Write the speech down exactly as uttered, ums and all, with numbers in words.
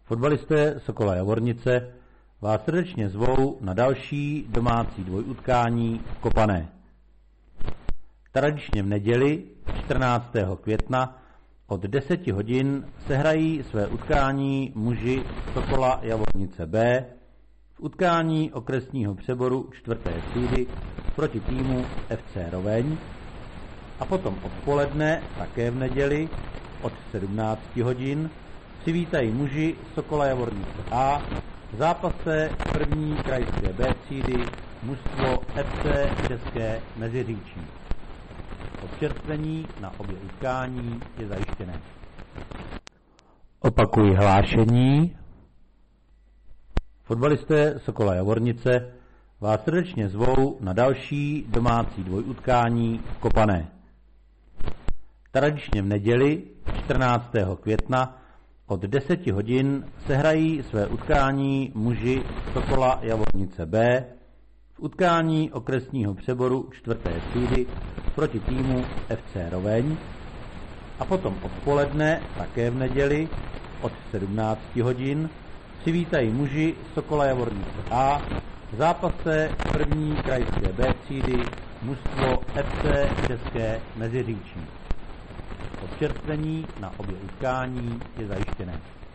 Fotbalisté Sokola Javornice vás srdečně zvou na další domácí dvojutkání v Kopané. Tradičně v neděli čtrnáctého května od deseti hodin sehrají své utkání muži Sokola Javornice B v utkání okresního přeboru čtvrté třídy proti týmu F C Roveň a potom odpoledne, také v neděli od sedmnácti hodin, přivítají muži Sokola Javornice A v zápase první krajské B třídy mužstvo F C České Meziříčí. Občerstvení na obě utkání je zajištěné. Opakuji hlášení. Fotbalisté Sokola Javornice vás srdečně zvou na další domácí dvojutkání v Kopané. Tradičně v neděli čtrnáctého května od deseti hodin sehrají své utkání muži Sokola Javornice B v utkání okresního přeboru čtvrté třídy proti týmu F C Roveň a potom odpoledne, také v neděli od sedmnácti hodin, přivítají muži Sokola Javornice A v zápase první krajské B třídy mužstvo F C České Meziříčí. Občerstvení na obě utkání je zajištěné.